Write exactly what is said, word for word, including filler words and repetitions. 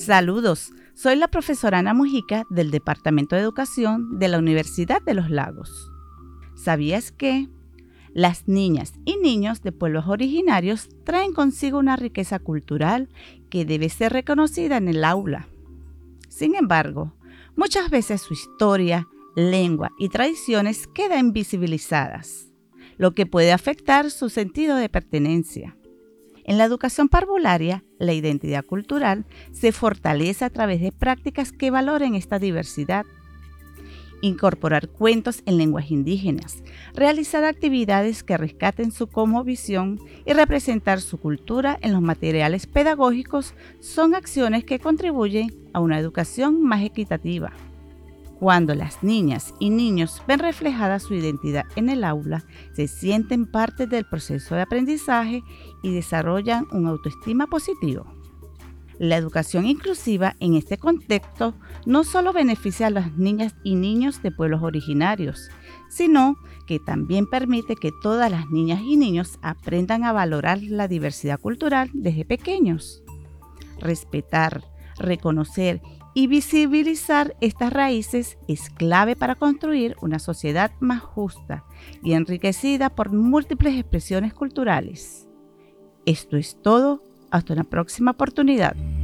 Saludos, soy la profesora Ana Mujica del Departamento de Educación de la Universidad de los Lagos. ¿Sabías que las niñas y niños de pueblos originarios traen consigo una riqueza cultural que debe ser reconocida en el aula? Sin embargo, muchas veces su historia, lengua y tradiciones quedan invisibilizadas, lo que puede afectar su sentido de pertenencia. En la educación parvularia, la identidad cultural se fortalece a través de prácticas que valoren esta diversidad. Incorporar cuentos en lenguas indígenas, realizar actividades que rescaten su cosmovisión y representar su cultura en los materiales pedagógicos son acciones que contribuyen a una educación más equitativa. Cuando las niñas y niños ven reflejada su identidad en el aula, se sienten parte del proceso de aprendizaje y desarrollan una autoestima positivo. La educación inclusiva en este contexto no solo beneficia a las niñas y niños de pueblos originarios, sino que también permite que todas las niñas y niños aprendan a valorar la diversidad cultural desde pequeños. Respetar, reconocer y visibilizar estas raíces es clave para construir una sociedad más justa y enriquecida por múltiples expresiones culturales. Esto es todo. Hasta una próxima oportunidad.